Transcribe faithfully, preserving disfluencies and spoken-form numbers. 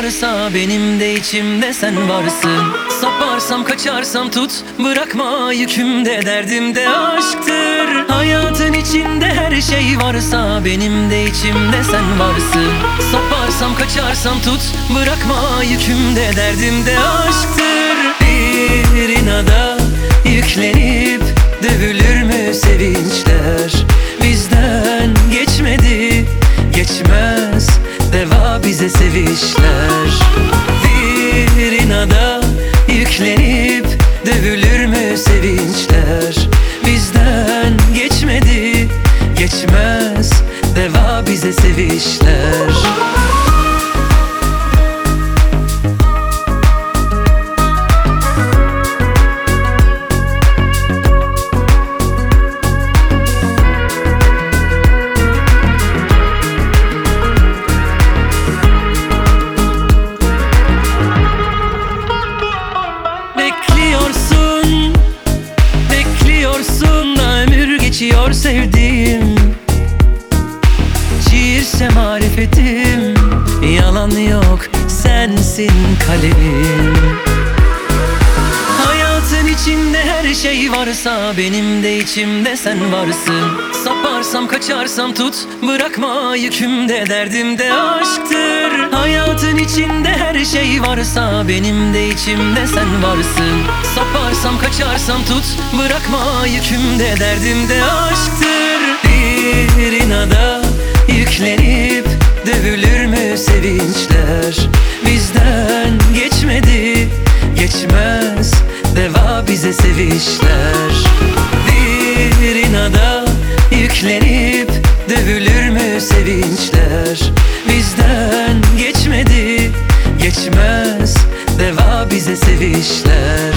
varsa benim de içimde sen varsın. Saparsam kaçarsam tut, bırakma yükümde, derdimde aşktır. Hayatın içinde her şey varsa benim de içimde sen varsın. Saparsam kaçarsam tut, bırakma yükümde, derdimde aşktır. Bir inada yüklenip dövülür mü sevinçler? Bizden geçmedi, geçmez deva bize sevişler. Bir inada yüklenip dövülür mü sevinçler? Bizden geçmedi, geçmez deva bize sevişler. Bekliyorsun, bekliyorsun da ömür geçiyor sevdiğim. Şiirse marifetim, yalan yok sensin kalemim. Hayatın içinde her şey varsa benim de içimde sen varsın. Saparsam kaçarsam tut, bırakma yükümde, derdimde aşktır. Hayatın içinde her şey varsa benim de içimde sen varsın. Saparsam kaçarsam tut, bırakma yükümde, derdimde aşktır. Bir inada yüklenip dövülür mü sevinçler? Bizden geçmedi, geçmez deva bize sevişler. Bir inada yüklenip dövülür mü sevinçler? Bizden geçmedi, geçmez deva bize sevişler.